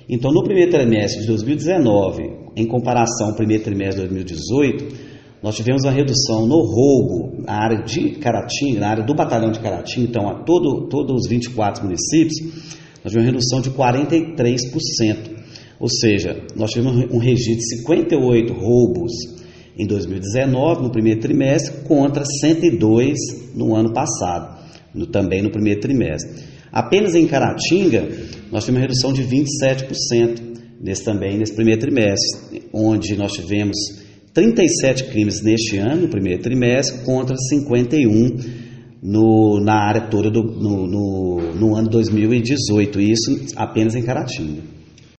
Então, no primeiro trimestre de 2019, em comparação ao primeiro trimestre de 2018, nós tivemos uma redução no roubo na área de Caratinga, na área do batalhão de Caratinga, então a todos os 24 municípios, nós tivemos uma redução de 43%. Ou seja, nós tivemos um registro de 58 roubos em 2019, no primeiro trimestre, contra 102 no ano passado, também no primeiro trimestre. Apenas em Caratinga, nós tivemos uma redução de 27% nesse primeiro trimestre, onde nós tivemos 37 crimes neste ano, no primeiro trimestre, contra 51 na área toda no ano 2018, isso apenas em Caratinga.